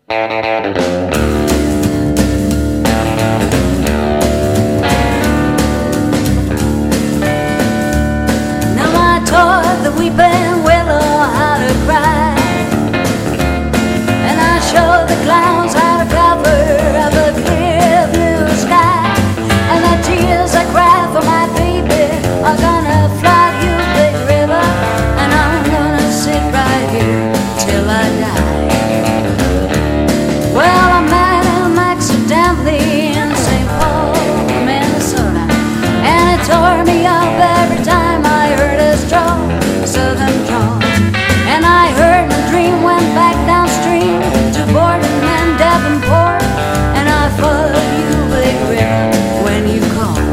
The weeping willow how to cry, and I showed the clowns how to cover up a clear blue sky. And the tears I cry for my baby are gonna flood you, big river, and I'm gonna sit right here till I die. Well, I met him accidentally in St. Paul, Minnesota, and it tore me up every time I heard his drawl, southern drawl. And I heard my dream went back downstream to Borden and Devonport, and I followed you, big river, when you called.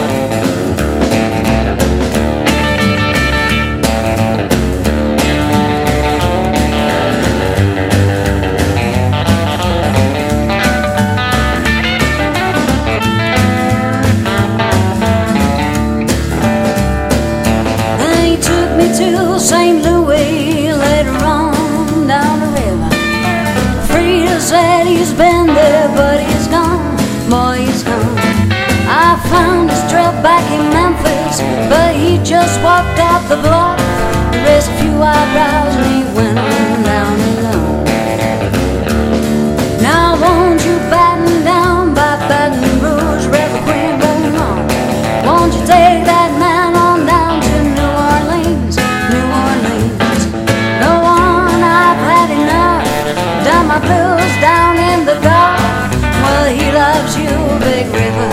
To St. Louis later on down the river. Frida said he's been there, but he's gone, boy, he's gone. I found his trail back in Memphis, but he just walked out the block, raised a few eyebrows, and he went on down alone. Now won't you batten down by Baton Rouge, River Queen, rolling on? Won't you take that man on down to New Orleans? No one, I've had enough. Done my blues down in the dark. Well, he loves you, big river,